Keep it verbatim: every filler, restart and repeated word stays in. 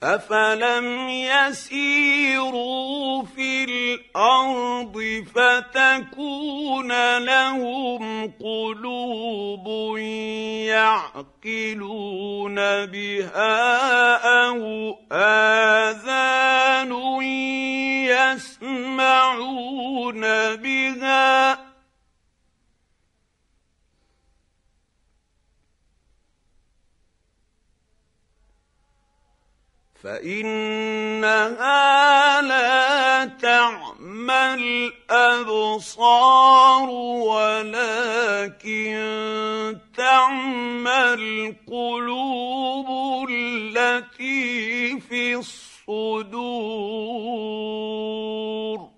أفلم يسيروا في الأرض فتكون لهم قلوب يعقلون بها أو آذان يسمعون بها فإنها لا تعمى الأبصار ولكن تعمى القلوب التي في الصدور.